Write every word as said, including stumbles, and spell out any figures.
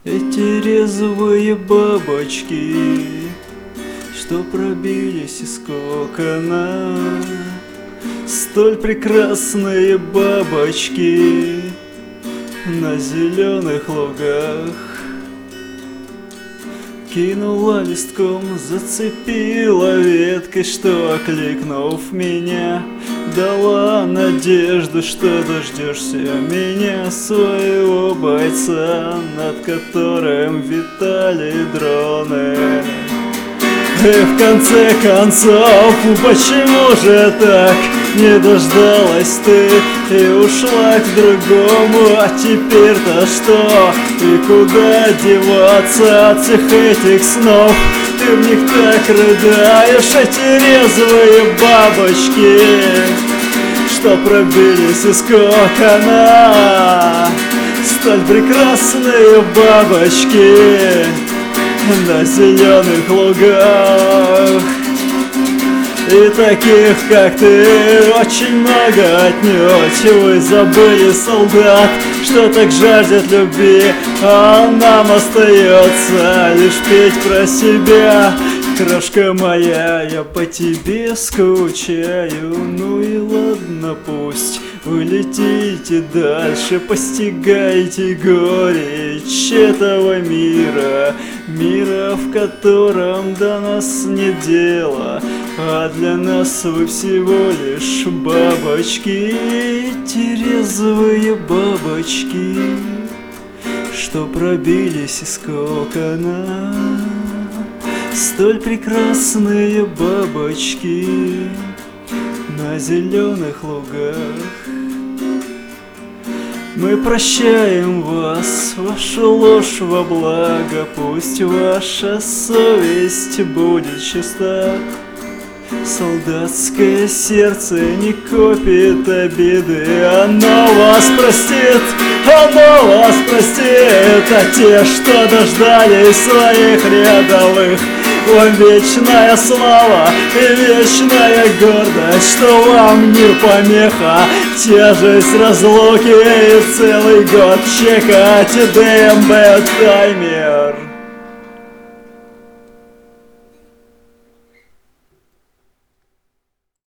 Эти резвые бабочки, что пробились из кокона, столь прекрасные бабочки на зеленых лугах. Кинула листком, зацепила веткой, что, окликнув меня, дала надежду, что дождешься меня, своего бойца, над которым витали дроны. И в конце концов, почему же так не дождалась ты и ушла к другому? А теперь-то что? И куда деваться от всех этих снов? Ты в них так рыдаешь, эти резвые бабочки, что пробились из кокона, столь прекрасные бабочки на зеленых лугах. И таких, как ты, очень много отнюдь. Вы забыли, солдат, что так жаждет любви, а нам остается лишь петь про себя. Крошка моя, я по тебе скучаю. Ну и ладно, пусть вы летите дальше, постигайте горечь этого мира, мира, в котором до нас нет дела, а для нас вы всего лишь бабочки, эти резвые бабочки, что пробились из кокона, столь прекрасные бабочки на зеленых лугах. Мы прощаем вас, вашу ложь во благо, пусть ваша совесть будет чиста. Солдатское сердце не копит обиды, оно вас простит, оно вас простит. А те, что дождались своих рядовых, вам вечная слава и вечная гордость, что вам не помеха тяжесть разлуки и целый год чекать ДМБ таймер.